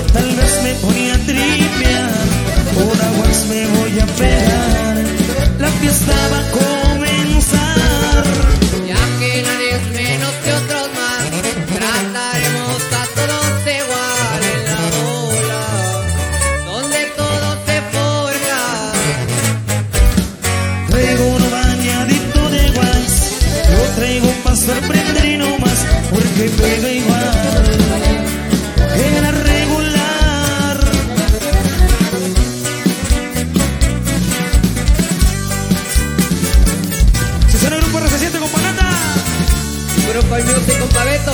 tal vez me ponía a tripear, por aguas me voy a pegar, la fiesta va a comenzar. Ya que nadie es menos que otros más, trataremos a todos igual en la bola, donde todo se forja. Traigo uno bañadito de guas, lo traigo pa' sorprender y no más, porque pega igual que la regular. Se suena el grupo R7 con Panata. Grupo El Music con Pabeto.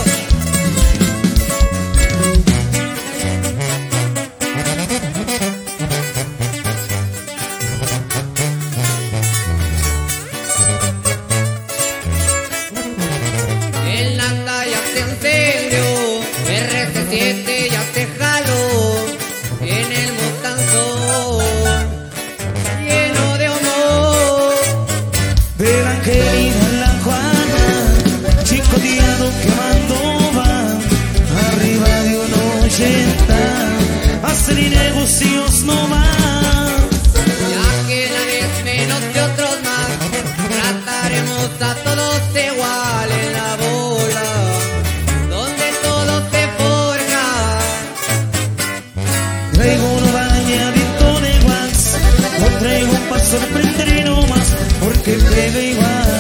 El Nata ya se encendió, RC7 ya se jaló, en el Mustangón lleno de honor. De la Angelina a la Juana, chicoteado quemando va, arriba de un 80, hacer negocios no más. Ya que nadie es menos que otros más, trataremos a todos igual en la bola, donde todo se forja. Traigo uno bañadito de guas, lo traigo pa' sorprender y no más, porque pega igual